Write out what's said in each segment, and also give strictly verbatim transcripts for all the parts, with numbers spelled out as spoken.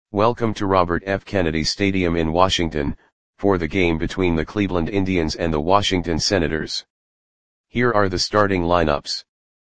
Welcome to Robert F. Kennedy Stadium in Washington, for the game between the Cleveland Indians and the Washington Senators. Here are the starting lineups.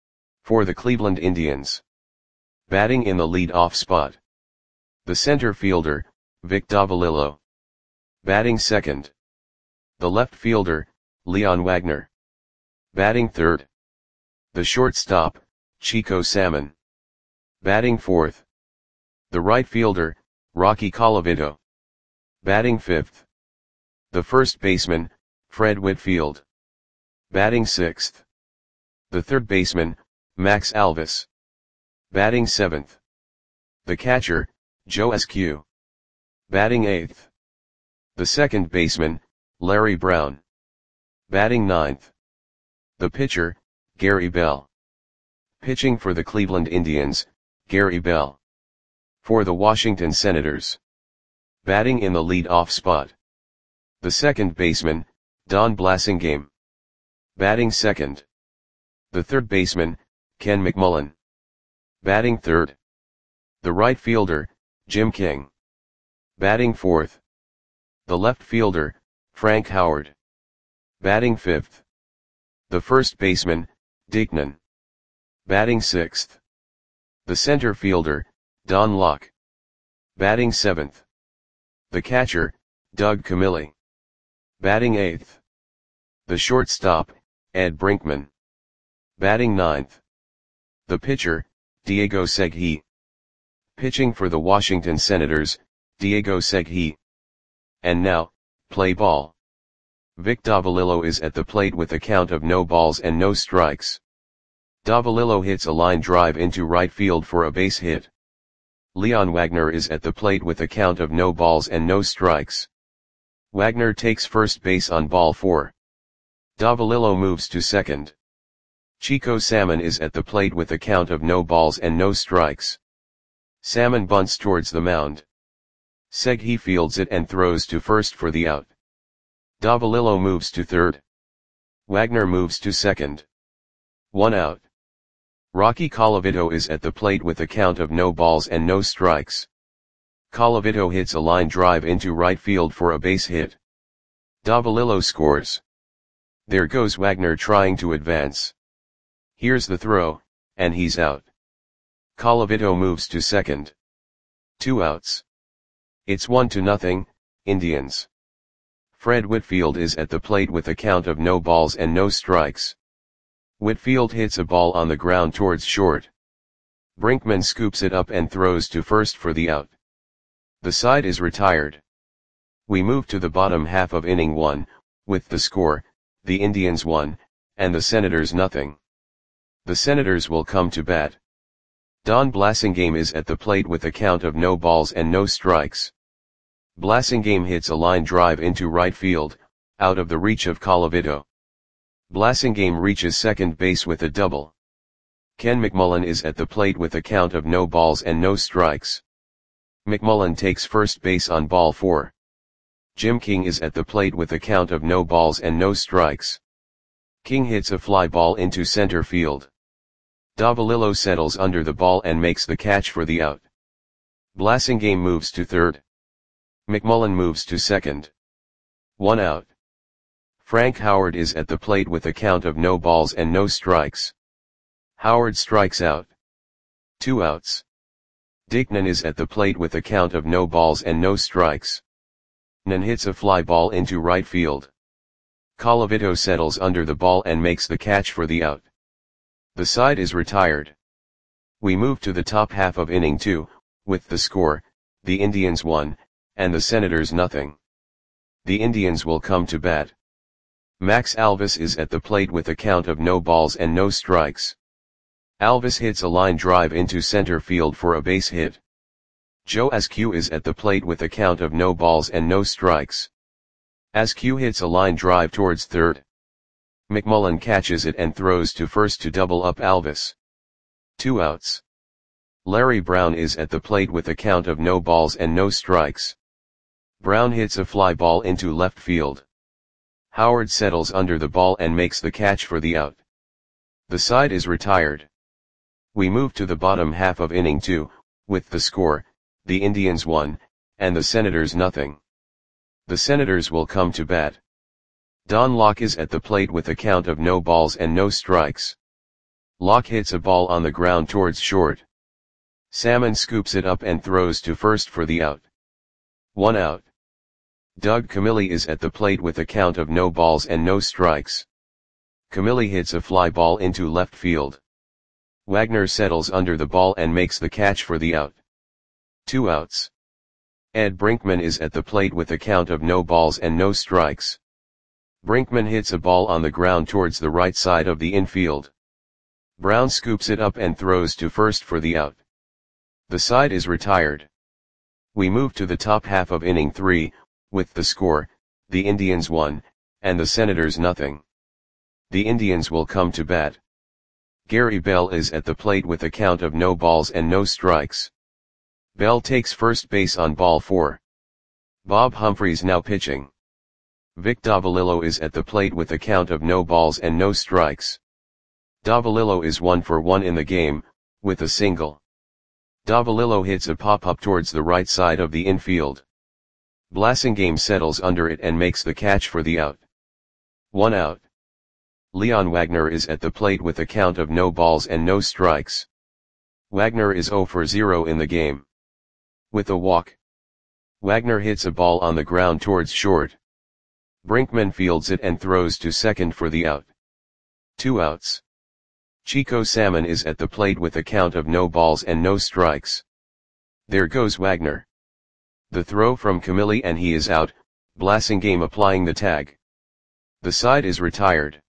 For the Cleveland Indians. Batting in the lead-off spot. The center fielder, Vic Davalillo. Batting second. The left fielder, Leon Wagner. Batting third. The shortstop, Chico Salmon. Batting fourth. The right fielder, Rocky Colavito. Batting fifth. The first baseman, Fred Whitfield. Batting sixth. The third baseman, Max Alvis. Batting seventh. The catcher, Joe Eskew. Batting eighth. The second baseman, Larry Brown. Batting ninth. The pitcher, Gary Bell. Pitching for the Cleveland Indians, Gary Bell. For the Washington Senators. Batting in the lead-off spot. The second baseman, Don Blasingame. Batting second. The third baseman, Ken McMullen. Batting third. The right fielder, Jim King. Batting fourth. The left fielder, Frank Howard. Batting fifth. The first baseman, Dick Nunn. Batting sixth. The center fielder, Don Locke. Batting seventh. The catcher, Doug Camilli. Batting eighth. The shortstop, Ed Brinkman. Batting ninth. The pitcher, Diego Segui. Pitching for the Washington Senators, Diego Segui. And now, play ball. Vic Davalillo is at the plate with a count of no balls and no strikes. Davalillo hits a line drive into right field for a base hit. Leon Wagner is at the plate with a count of no balls and no strikes. Wagner takes first base on ball four. Davalillo moves to second. Chico Salmon is at the plate with a count of no balls and no strikes. Salmon bunts towards the mound. Segui fields it and throws to first for the out. Davalillo moves to third. Wagner moves to second. One out. Rocky Colavito is at the plate with a count of no balls and no strikes. Colavito hits a line drive into right field for a base hit. Davalillo scores. There goes Wagner trying to advance. Here's the throw, and he's out. Colavito moves to second. Two outs. It's one to nothing, Indians. Fred Whitfield is at the plate with a count of no balls and no strikes. Whitfield hits a ball on the ground towards short. Brinkman scoops it up and throws to first for the out. The side is retired. We move to the bottom half of inning one, with the score, the Indians one, and the Senators nothing. The Senators will come to bat. Don Blasingame is at the plate with a count of no balls and no strikes. Blasingame hits a line drive into right field, out of the reach of Colavito. Blasingame reaches second base with a double. Ken McMullen is at the plate with a count of no balls and no strikes. McMullen takes first base on ball four. Jim King is at the plate with a count of no balls and no strikes. King hits a fly ball into center field. Davalillo settles under the ball and makes the catch for the out. Blasingame moves to third. McMullen moves to second. One out. Frank Howard is at the plate with a count of no balls and no strikes. Howard strikes out. Two outs. Dick Nunn is at the plate with a count of no balls and no strikes. Nunn hits a fly ball into right field. Colavito settles under the ball and makes the catch for the out. The side is retired. We move to the top half of inning two, with the score, the Indians one, and the Senators nothing. The Indians will come to bat. Max Alvis is at the plate with a count of no balls and no strikes. Alvis hits a line drive into center field for a base hit. Joe Eskew is at the plate with a count of no balls and no strikes. Eskew hits a line drive towards third. McMullen catches it and throws to first to double up Alvis. Two outs. Larry Brown is at the plate with a count of no balls and no strikes. Brown hits a fly ball into left field. Howard settles under the ball and makes the catch for the out. The side is retired. We move to the bottom half of inning two, with the score, the Indians one, and the Senators nothing. The Senators will come to bat. Don Locke is at the plate with a count of no balls and no strikes. Locke hits a ball on the ground towards short. Salmon scoops it up and throws to first for the out. One out. Doug Camilli is at the plate with a count of no balls and no strikes. Camilli hits a fly ball into left field. Wagner settles under the ball and makes the catch for the out. Two outs. Ed Brinkman is at the plate with a count of no balls and no strikes. Brinkman hits a ball on the ground towards the right side of the infield. Brown scoops it up and throws to first for the out. The side is retired. We move to the top half of inning three, with the score, the Indians one, and the Senators nothing. The Indians will come to bat. Gary Bell is at the plate with a count of no balls and no strikes. Bell takes first base on ball four. Bob Humphreys now pitching. Vic Davalillo is at the plate with a count of no balls and no strikes. Davalillo is one for one in the game, with a single. Davalillo hits a pop-up towards the right side of the infield. Blasingame settles under it and makes the catch for the out. One out. Leon Wagner is at the plate with a count of no balls and no strikes. Wagner is zero for zero in the game. With a walk. Wagner hits a ball on the ground towards short. Brinkman fields it and throws to second for the out. Two outs. Chico Salmon is at the plate with a count of no balls and no strikes. There goes Wagner. The throw from Camilli and he is out, Blasingame applying the tag. The side is retired.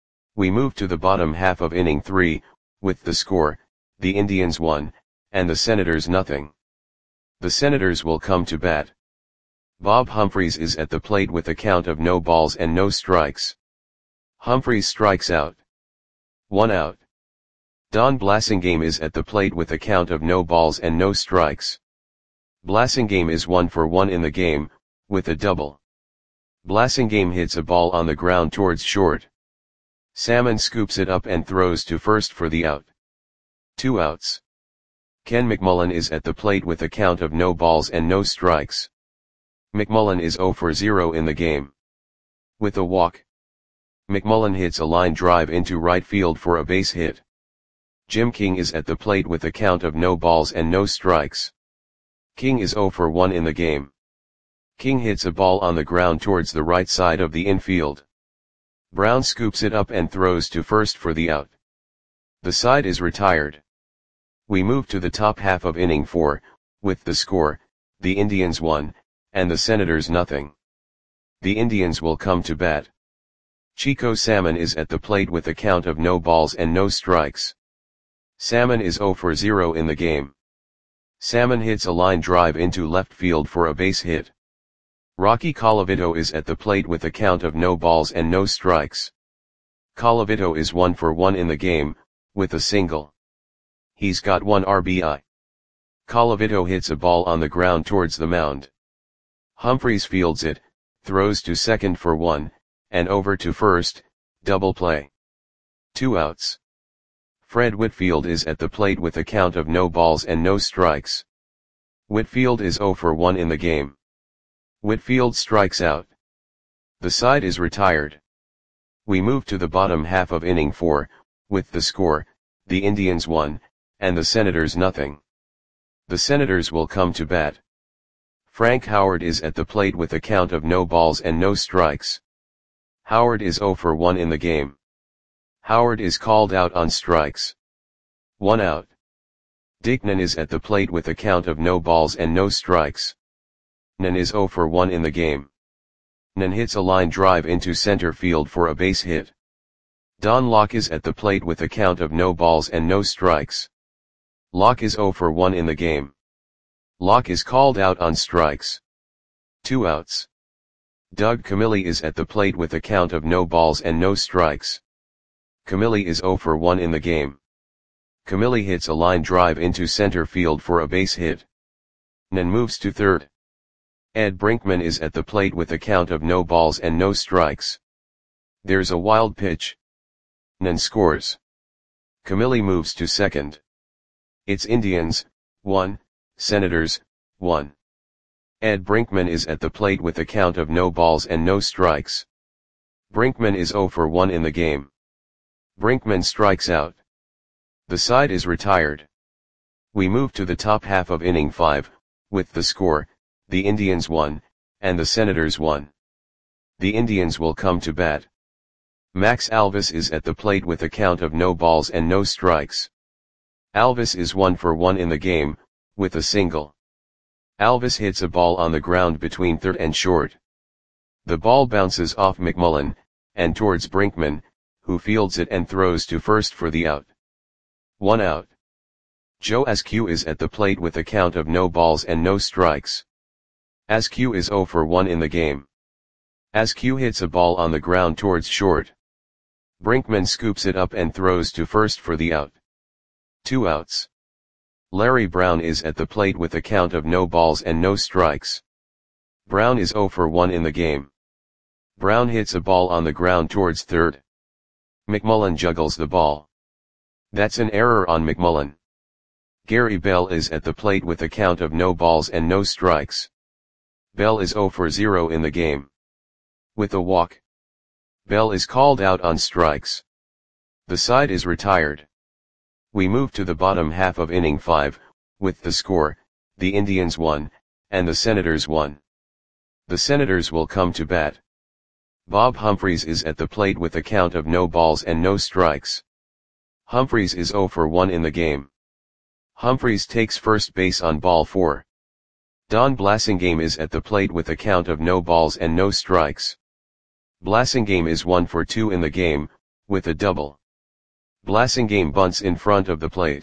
We move to the bottom half of inning three, with the score, the Indians one, and the Senators nothing. The Senators will come to bat. Bob Humphreys is at the plate with a count of no balls and no strikes. Humphreys strikes out. One out. Don Blasingame is at the plate with a count of no balls and no strikes. Blasingame is one for one in the game, with a double. Blasingame hits a ball on the ground towards short. Salmon scoops it up and throws to first for the out. Two outs. Ken McMullen is at the plate with a count of no balls and no strikes. McMullen is zero for zero in the game. With a walk. McMullen hits a line drive into right field for a base hit. Jim King is at the plate with a count of no balls and no strikes. King is zero for one in the game. King hits a ball on the ground towards the right side of the infield. Brown scoops it up and throws to first for the out. The side is retired. We move to the top half of inning four, with the score, the Indians one, and the Senators nothing. The Indians will come to bat. Chico Salmon is at the plate with a count of no balls and no strikes. Salmon is zero for zero in the game. Salmon hits a line drive into left field for a base hit. Rocky Colavito is at the plate with a count of no balls and no strikes. Colavito is one for one in the game, with a single. He's got one R B I. Colavito hits a ball on the ground towards the mound. Humphreys fields it, throws to second for one, and over to first, double play. Two outs. Fred Whitfield is at the plate with a count of no balls and no strikes. Whitfield is zero for one in the game. Whitfield strikes out. The side is retired. We move to the bottom half of inning four, with the score, the Indians one, and the Senators nothing. The Senators will come to bat. Frank Howard is at the plate with a count of no balls and no strikes. Howard is zero for one in the game. Howard is called out on strikes. One out. Dick Nen is at the plate with a count of no balls and no strikes. Nen is zero for one in the game. Nen hits a line drive into center field for a base hit. Don Locke is at the plate with a count of no balls and no strikes. Locke is zero for one in the game. Locke is called out on strikes. Two outs. Doug Camilli is at the plate with a count of no balls and no strikes. Camilli is zero for one in the game. Camilli hits a line drive into center field for a base hit. Nen moves to third. Ed Brinkman is at the plate with a count of no balls and no strikes. There's a wild pitch. Nen scores. Camilli moves to second. It's Indians, one, Senators, one. Ed Brinkman is at the plate with a count of no balls and no strikes. Brinkman is zero for one in the game. Brinkman strikes out. The side is retired. We move to the top half of inning five, with the score, the Indians won, and the Senators won. The Indians will come to bat. Max Alvis is at the plate with a count of no balls and no strikes. Alvis is one for one in the game, with a single. Alvis hits a ball on the ground between third and short. The ball bounces off McMullen, and towards Brinkman, who fields it and throws to first for the out. One out. Joe Askew is at the plate with a count of no balls and no strikes. Askew is zero for one in the game. Askew hits a ball on the ground towards short. Brinkman scoops it up and throws to first for the out. Two outs. Larry Brown is at the plate with a count of no balls and no strikes. Brown is zero for one in the game. Brown hits a ball on the ground towards third. McMullen juggles the ball. That's an error on McMullen. Gary Bell is at the plate with a count of no balls and no strikes. Bell is zero for zero in the game. With a walk. Bell is called out on strikes. The side is retired. We move to the bottom half of inning five, with the score, the Indians won, and the Senators won. The Senators will come to bat. Bob Humphreys is at the plate with a count of no balls and no strikes. Humphreys is zero for one in the game. Humphreys takes first base on ball four. Don Blasingame is at the plate with a count of no balls and no strikes. Blasingame is one for two in the game, with a double. Blasingame bunts in front of the plate.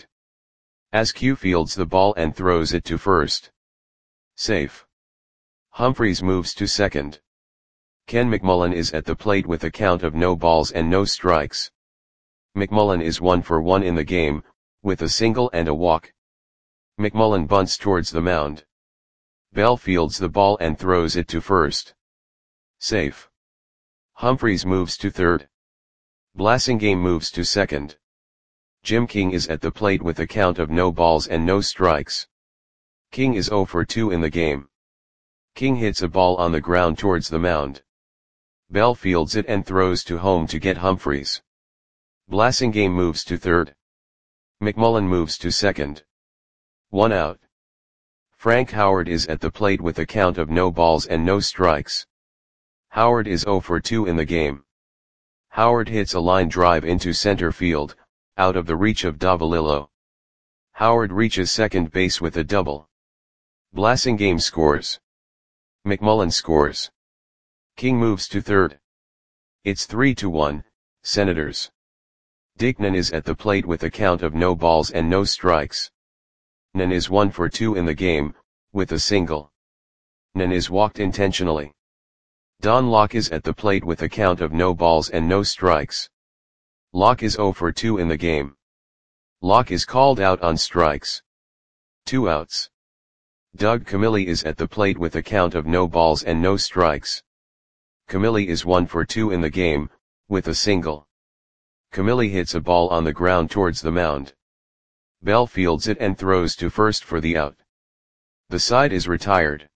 Askew fields the ball and throws it to first. Safe. Humphreys moves to second. Ken McMullen is at the plate with a count of no balls and no strikes. McMullen is one for one in the game, with a single and a walk. McMullen bunts towards the mound. Bell fields the ball and throws it to first. Safe. Humphreys moves to third. Blasingame moves to second. Jim King is at the plate with a count of no balls and no strikes. King is zero for two in the game. King hits a ball on the ground towards the mound. Bell fields it and throws to home to get Humphreys. Blasingame moves to third. McMullen moves to second. One out. Frank Howard is at the plate with a count of no balls and no strikes. Howard is zero for two in the game. Howard hits a line drive into center field, out of the reach of Davalillo. Howard reaches second base with a double. Blasingame scores. McMullen scores. King moves to third. It's three to one, Senators. Dickman is at the plate with a count of no balls and no strikes. Nen is one for two in the game, with a single. Nen is walked intentionally. Don Locke is at the plate with a count of no balls and no strikes. Locke is zero for two in the game. Locke is called out on strikes. Two outs. Doug Camilli is at the plate with a count of no balls and no strikes. Camilli is one for two in the game, with a single. Camilli hits a ball on the ground towards the mound. Bell fields it and throws to first for the out. The side is retired.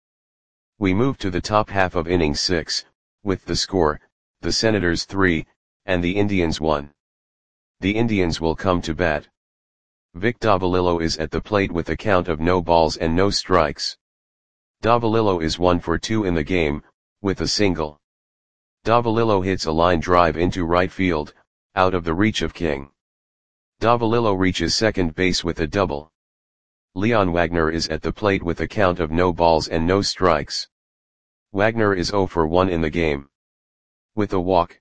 We move to the top half of inning six, with the score, the Senators three, and the Indians one. The Indians will come to bat. Vic Davalillo is at the plate with a count of no balls and no strikes. Davalillo is one for two in the game, with a single. Davalillo hits a line drive into right field, out of the reach of King. Davalillo reaches second base with a double. Leon Wagner is at the plate with a count of no balls and no strikes. Wagner is zero for one in the game. With a walk.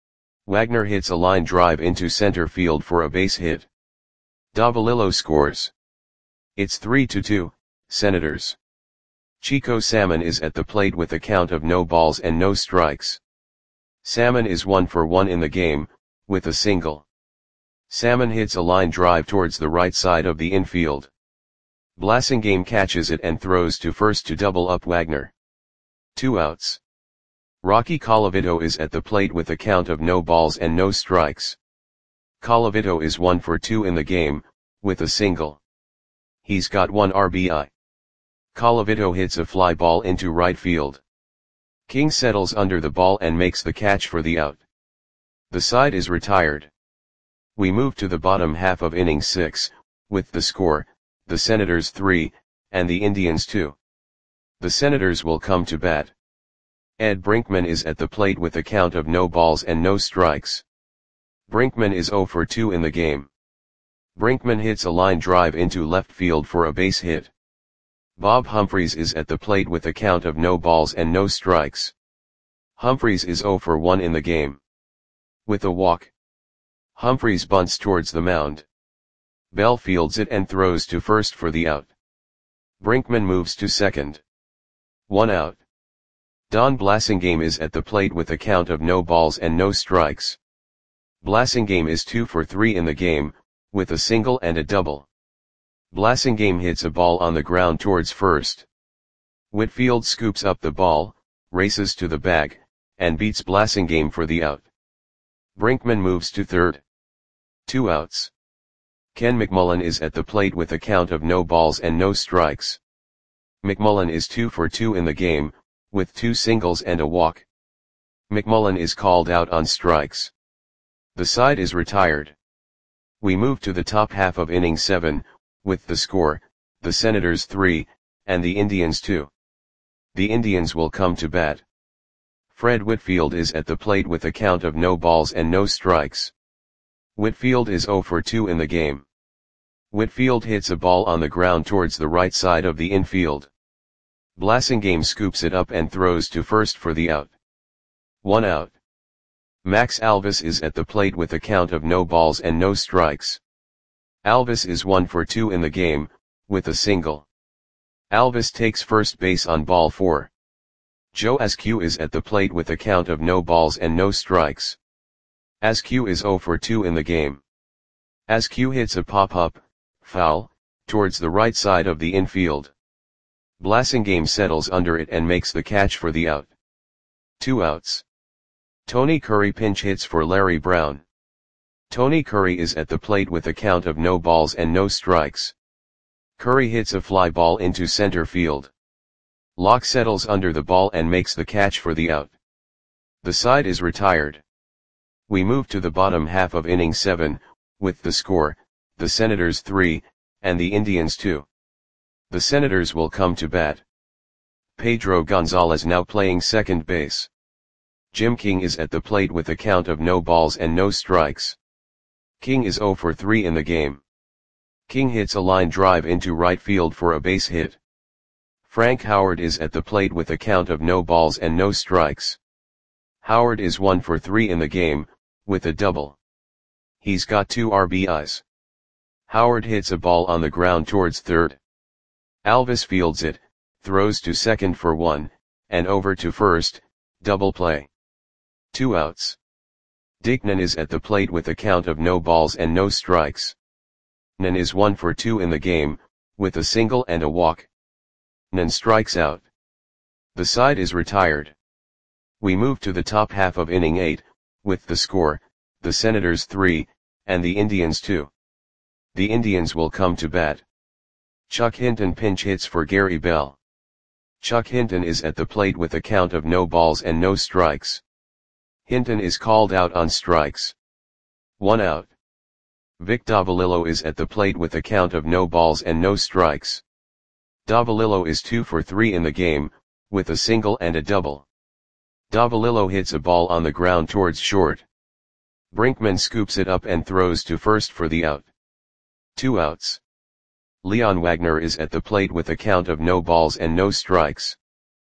Wagner hits a line drive into center field for a base hit. Davalillo scores. It's three to two, Senators. Chico Salmon is at the plate with a count of no balls and no strikes. Salmon is one for one in the game, with a single. Salmon hits a line drive towards the right side of the infield. Blasingame catches it and throws to first to double up Wagner. Two outs. Rocky Colavito is at the plate with a count of no balls and no strikes. Colavito is one for two in the game, with a single. He's got one R B I. Colavito hits a fly ball into right field. King settles under the ball and makes the catch for the out. The side is retired. We move to the bottom half of inning six, with the score, the Senators three, and the Indians two. The Senators will come to bat. Ed Brinkman is at the plate with a count of no balls and no strikes. Brinkman is oh for two in the game. Brinkman hits a line drive into left field for a base hit. Bob Humphreys is at the plate with a count of no balls and no strikes. Humphreys is oh for one in the game. With a walk, Humphreys bunts towards the mound. Bell fields it and throws to first for the out. Brinkman moves to second. One out. Don Blasingame is at the plate with a count of no balls and no strikes. Blasingame is two for three in the game, with a single and a double. Blasingame hits a ball on the ground towards first. Whitfield scoops up the ball, races to the bag, and beats Blasingame for the out. Brinkman moves to third. Two outs. Ken McMullen is at the plate with a count of no balls and no strikes. McMullen is two for two in the game, with two singles and a walk. McMullen is called out on strikes. The side is retired. We move to the top half of inning seven, with the score, the Senators three, and the Indians two. The Indians will come to bat. Fred Whitfield is at the plate with a count of no balls and no strikes. Whitfield is oh for two in the game. Whitfield hits a ball on the ground towards the right side of the infield. Blasingame scoops it up and throws to first for the out. One out. Max Alvis is at the plate with a count of no balls and no strikes. Alvis is one for two in the game, with a single. Alvis takes first base on ball four. Joe Askew is at the plate with a count of no balls and no strikes. Askew is oh for two in the game. Askew hits a pop-up, foul, towards the right side of the infield. Blasingame settles under it and makes the catch for the out. Two outs. Tony Curry pinch hits for Larry Brown. Tony Curry is at the plate with a count of no balls and no strikes. Curry hits a fly ball into center field. Locke settles under the ball and makes the catch for the out. The side is retired. We move to the bottom half of inning seven, with the score, the Senators three, and the Indians two. The Senators will come to bat. Pedro Gonzalez now playing second base. Jim King is at the plate with a count of no balls and no strikes. King is oh for three in the game. King hits a line drive into right field for a base hit. Frank Howard is at the plate with a count of no balls and no strikes. Howard is one for three in the game, with a double. He's got two R B Is. Howard hits a ball on the ground towards third. Alvis fields it, throws to second for one, and over to first, double play. Two outs. Dickman is at the plate with a count of no balls and no strikes. Nan is one for two in the game, with a single and a walk. Nan strikes out. The side is retired. We move to the top half of inning eight, with the score, the Senators three, and the Indians two. The Indians will come to bat. Chuck Hinton pinch hits for Gary Bell. Chuck Hinton is at the plate with a count of no balls and no strikes. Hinton is called out on strikes. One out. Vic Davalillo is at the plate with a count of no balls and no strikes. Davalillo is two for three in the game, with a single and a double. Davalillo hits a ball on the ground towards short. Brinkman scoops it up and throws to first for the out. Two outs. Leon Wagner is at the plate with a count of no balls and no strikes.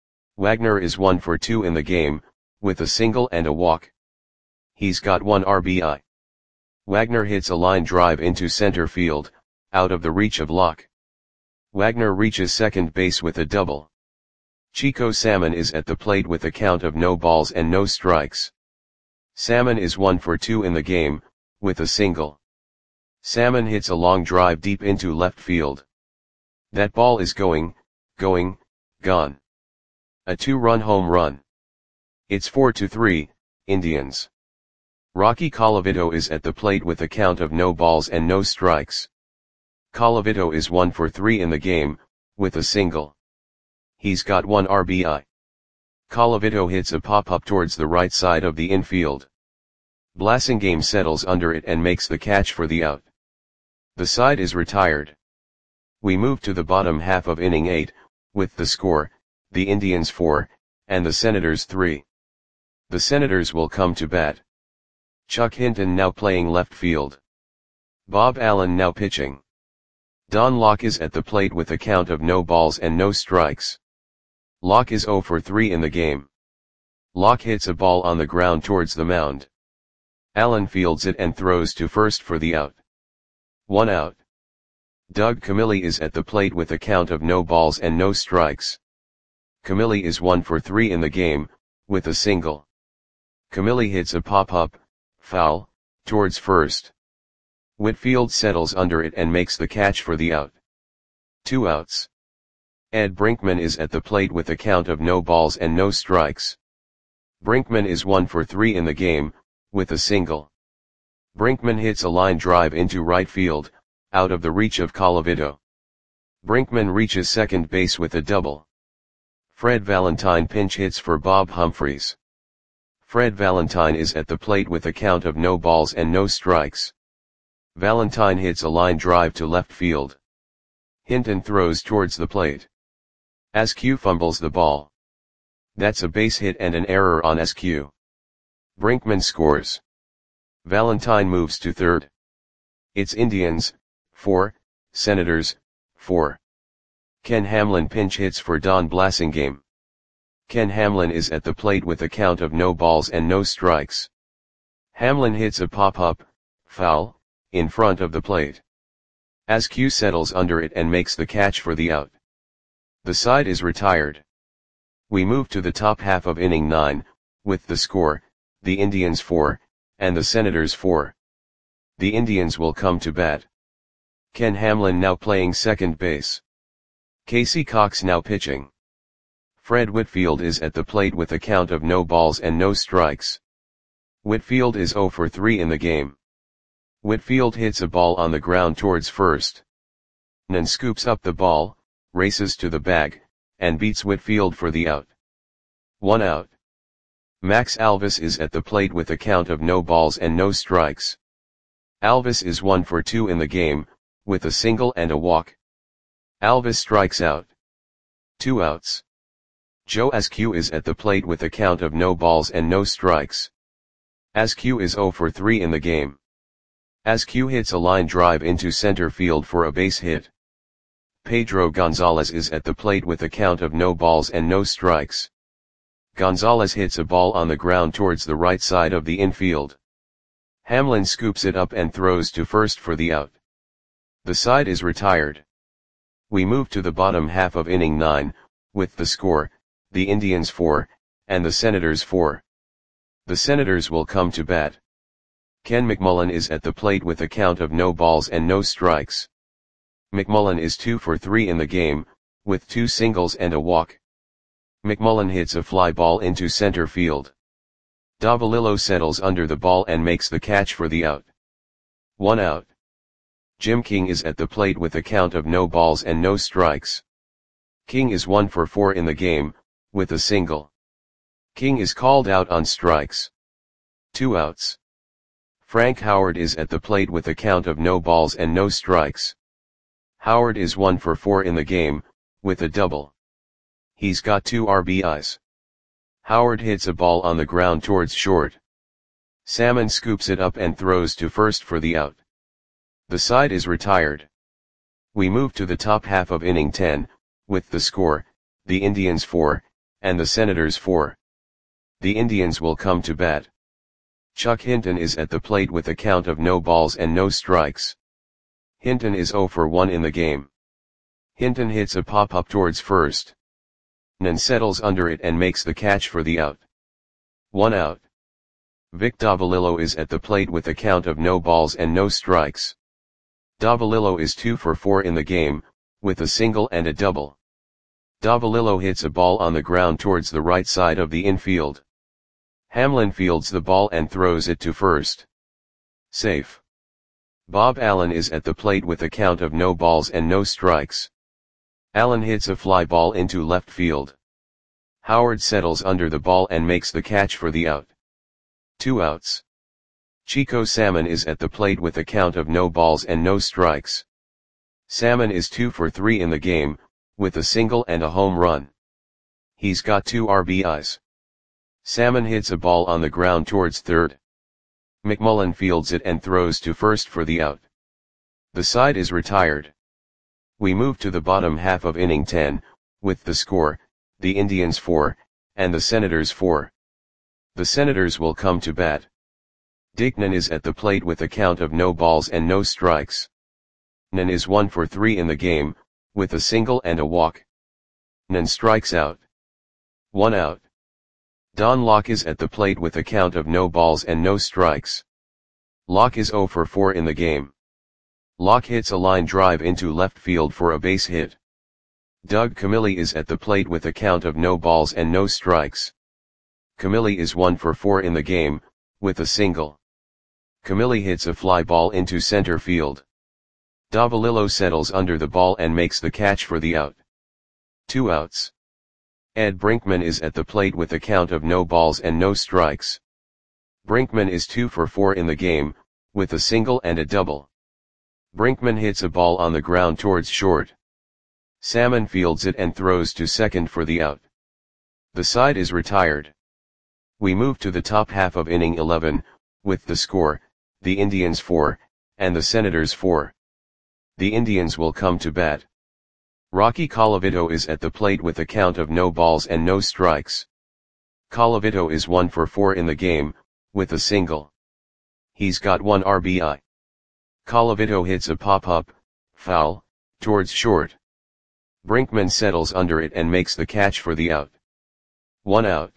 Wagner is one for two in the game, with a single and a walk. He's got one R B I. Wagner hits a line drive into center field, out of the reach of Locke. Wagner reaches second base with a double. Chico Salmon is at the plate with a count of no balls and no strikes. Salmon is one for two in the game, with a single. Salmon hits a long drive deep into left field. That ball is going, going, gone. A two-run home run. It's four to three, Indians. Rocky Colavito is at the plate with a count of no balls and no strikes. Colavito is one for three in the game, with a single. He's got one R B I. Colavito hits a pop-up towards the right side of the infield. Blasingame settles under it and makes the catch for the out. The side is retired. We move to the bottom half of inning eight, with the score, the Indians four, and the Senators three. The Senators will come to bat. Chuck Hinton now playing left field. Bob Allen now pitching. Don Locke is at the plate with a count of no balls and no strikes. Locke is zero for three in the game. Locke hits a ball on the ground towards the mound. Allen fields it and throws to first for the out. One out. Doug Camilli is at the plate with a count of no balls and no strikes. Camilli is one for three in the game, with a single. Camilli hits a pop-up, foul, towards first. Whitfield settles under it and makes the catch for the out. Two outs. Ed Brinkman is at the plate with a count of no balls and no strikes. Brinkman is one for three in the game, with a single. Brinkman hits a line drive into right field, out of the reach of Colavito. Brinkman reaches second base with a double. Fred Valentine pinch hits for Bob Humphreys. Fred Valentine is at the plate with a count of no balls and no strikes. Valentine hits a line drive to left field. Hinton throws towards the plate. Askew fumbles the ball. That's a base hit and an error on Askew. Brinkman scores. Valentine moves to third. It's Indians, four, Senators, four. Ken Hamlin pinch hits for Don Blasingame. Ken Hamlin is at the plate with a count of no balls and no strikes. Hamlin hits a pop-up, foul, in front of the plate. Askew settles under it and makes the catch for the out. The side is retired. We move to the top half of inning nine, with the score, the Indians four, and the Senators four. The Indians will come to bat. Ken Hamlin now playing second base. Casey Cox now pitching. Fred Whitfield is at the plate with a count of no balls and no strikes. Whitfield is zero for three in the game. Whitfield hits a ball on the ground towards first. Nan scoops up the ball, races to the bag, and beats Whitfield for the out. One out. Max Alvis is at the plate with a count of no balls and no strikes. Alvis is one for two in the game, with a single and a walk. Alvis strikes out. Two outs. Joe Askew is at the plate with a count of no balls and no strikes. Askew is zero for three in the game. Askew hits a line drive into center field for a base hit. Pedro Gonzalez is at the plate with a count of no balls and no strikes. Gonzalez hits a ball on the ground towards the right side of the infield. Hamlin scoops it up and throws to first for the out. The side is retired. We move to the bottom half of inning nine, with the score, the Indians four, and the Senators four. The Senators will come to bat. Ken McMullen is at the plate with a count of no balls and no strikes. McMullen is two for three in the game, with two singles and a walk. McMullen hits a fly ball into center field. Davalillo settles under the ball and makes the catch for the out. One out. Jim King is at the plate with a count of no balls and no strikes. King is one for four in the game, with a single. King is called out on strikes. Two outs. Frank Howard is at the plate with a count of no balls and no strikes. Howard is one for four in the game, with a double. He's got two R B Is. Howard hits a ball on the ground towards short. Salmon scoops it up and throws to first for the out. The side is retired. We move to the top half of inning ten, with the score, the Indians four, and the Senators four. The Indians will come to bat. Chuck Hinton is at the plate with a count of no balls and no strikes. Hinton is zero for one in the game. Hinton hits a pop-up towards first. Nan settles under it and makes the catch for the out. One out. Vic Davalillo is at the plate with a count of no balls and no strikes. Davalillo is two for four in the game, with a single and a double. Davalillo hits a ball on the ground towards the right side of the infield. Hamlin fields the ball and throws it to first. Safe. Bob Allen is at the plate with a count of no balls and no strikes. Allen hits a fly ball into left field. Howard settles under the ball and makes the catch for the out. Two outs. Chico Salmon is at the plate with a count of no balls and no strikes. Salmon is two for three in the game, with a single and a home run. He's got two R B Is. Salmon hits a ball on the ground towards third. McMullen fields it and throws to first for the out. The side is retired. We move to the bottom half of inning ten, with the score, the Indians four, and the Senators four. The Senators will come to bat. Dickman is at the plate with a count of no balls and no strikes. Nan is one for three in the game, with a single and a walk. Nan strikes out. One out. Don Locke is at the plate with a count of no balls and no strikes. Locke is zero for four in the game. Locke hits a line drive into left field for a base hit. Doug Camilli is at the plate with a count of no balls and no strikes. Camilli is one for four in the game, with a single. Camilli hits a fly ball into center field. Davalillo settles under the ball and makes the catch for the out. Two outs. Ed Brinkman is at the plate with a count of no balls and no strikes. Brinkman is two for four in the game, with a single and a double. Brinkman hits a ball on the ground towards short. Salmon fields it and throws to second for the out. The side is retired. We move to the top half of inning eleven, with the score, the Indians four, and the Senators four. The Indians will come to bat. Rocky Colavito is at the plate with a count of no balls and no strikes. Colavito is one for four in the game, with a single. He's got one R B I. Colavito hits a pop-up, foul, towards short. Brinkman settles under it and makes the catch for the out. One out.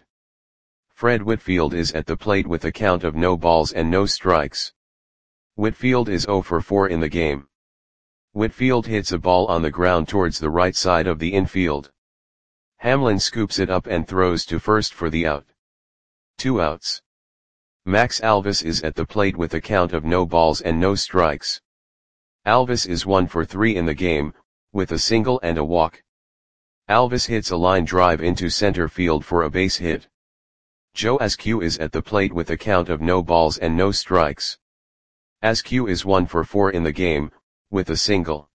Fred Whitfield is at the plate with a count of no balls and no strikes. Whitfield is zero for four in the game. Whitfield hits a ball on the ground towards the right side of the infield. Hamlin scoops it up and throws to first for the out. Two outs. Max Alvis is at the plate with a count of no balls and no strikes. Alvis is one for three in the game, with a single and a walk. Alvis hits a line drive into center field for a base hit. Joe Askew is at the plate with a count of no balls and no strikes. Askew is one for four in the game, with a single.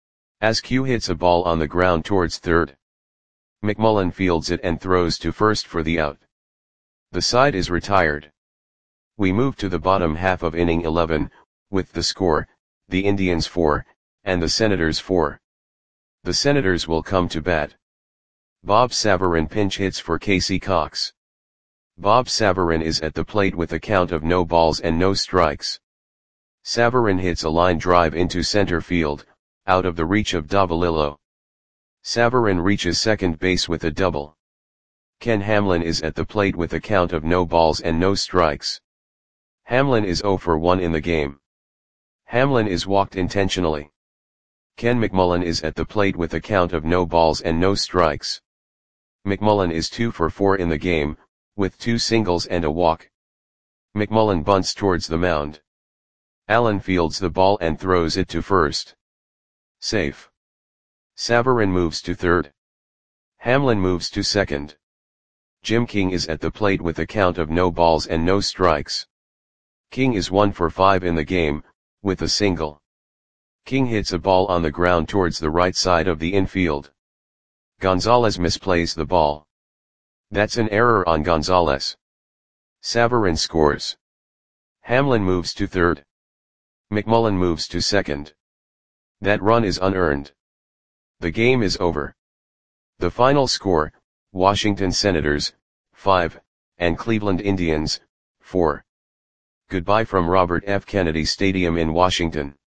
Askew hits a ball on the ground towards third. McMullen fields it and throws to first for the out. The side is retired. We move to the bottom half of inning eleven, with the score, the Indians four, and the Senators four. The Senators will come to bat. Bob Savarin pinch hits for Casey Cox. Bob Savarin is at the plate with a count of no balls and no strikes. Savarin hits a line drive into center field, out of the reach of Davalillo. Savarin reaches second base with a double. Ken Hamlin is at the plate with a count of no balls and no strikes. Hamlin is zero for one in the game. Hamlin is walked intentionally. Ken McMullen is at the plate with a count of no balls and no strikes. McMullen is two for four in the game, with two singles and a walk. McMullen bunts towards the mound. Allen fields the ball and throws it to first. Safe. Savarin moves to third. Hamlin moves to second. Jim King is at the plate with a count of no balls and no strikes. King is one for five in the game, with a single. King hits a ball on the ground towards the right side of the infield. Gonzalez misplays the ball. That's an error on Gonzalez. Savarin scores. Hamlin moves to third. McMullen moves to second. That run is unearned. The game is over. The final score, Washington Senators, five, and Cleveland Indians, four. Goodbye from Robert F. Kennedy Stadium in Washington.